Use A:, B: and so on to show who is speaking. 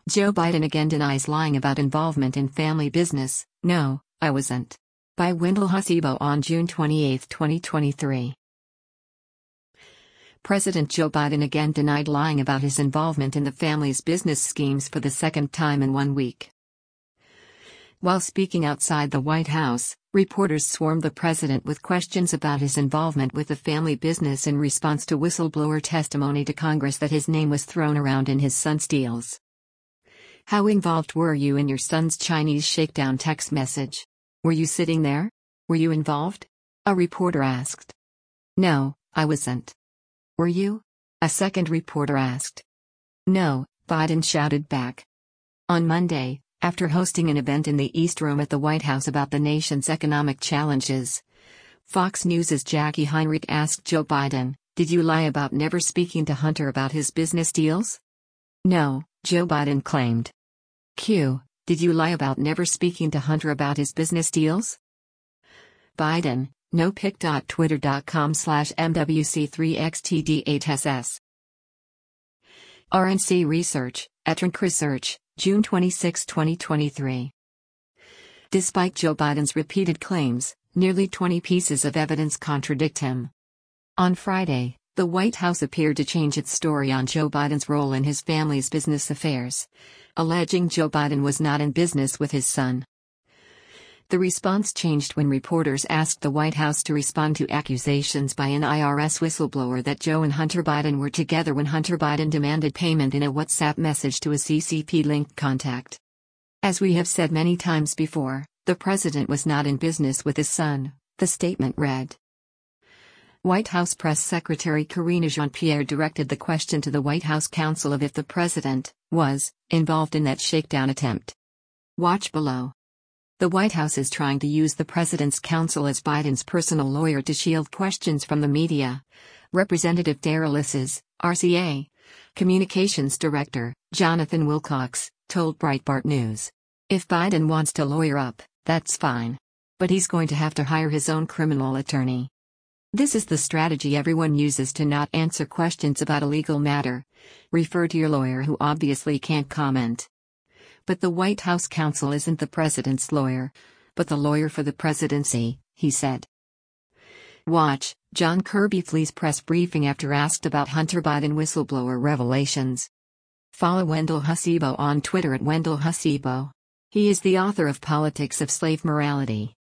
A: Joe Biden again denies lying about involvement in family business. "No, I wasn't." By Wendell Husibo on June 28, 2023. President Joe Biden again denied lying about his involvement in the family's business schemes for the second time in 1 week. While speaking outside the White House, reporters swarmed the president with questions about his involvement with the family business in response to whistleblower testimony to Congress that his name was thrown around in his son's deals. "How involved were you in your son's Chinese shakedown text message? Were you sitting there? Were you involved?" a reporter asked. "No, I wasn't." "Were you?" a second reporter asked. "No," Biden shouted back. On Monday, after hosting an event in the East Room at the White House about the nation's economic challenges, Fox News' Jackie Heinrich asked Joe Biden, "Did you lie about never speaking to Hunter about his business deals?" "No," Joe Biden claimed. Q. Did you lie about never speaking to Hunter about his business deals? Biden, nopic.twitter.com/MWC3XTD8SS. RNC Research, Etrank Research, June 26, 2023. Despite Joe Biden's repeated claims, nearly 20 pieces of evidence contradict him. On Friday, the White House appeared to change its story on Joe Biden's role in his family's business affairs, alleging Joe Biden was not in business with his son. The response changed when reporters asked the White House to respond to accusations by an IRS whistleblower that Joe and Hunter Biden were together when Hunter Biden demanded payment in a WhatsApp message to a CCP-linked contact. As we have said many times before, the president was not in business with his son, the statement read. White House Press Secretary Karine Jean-Pierre directed the question to the White House counsel of if the president was involved in that shakedown attempt. Watch below. The White House is trying to use the president's counsel as Biden's personal lawyer to shield questions from the media. Representative Darrell Iss's, RCA, Communications Director, Jonathan Wilcox, told Breitbart News. If Biden wants to lawyer up, that's fine. But he's going to have to hire his own criminal attorney. This is the strategy everyone uses to not answer questions about a legal matter. Refer to your lawyer who obviously can't comment. But the White House counsel isn't the president's lawyer, but the lawyer for the presidency, he said. Watch, John Kirby flees press briefing after asked about Hunter Biden whistleblower revelations. Follow Wendell Husibo on Twitter at Wendell Husibo. He is the author of Politics of Slave Morality.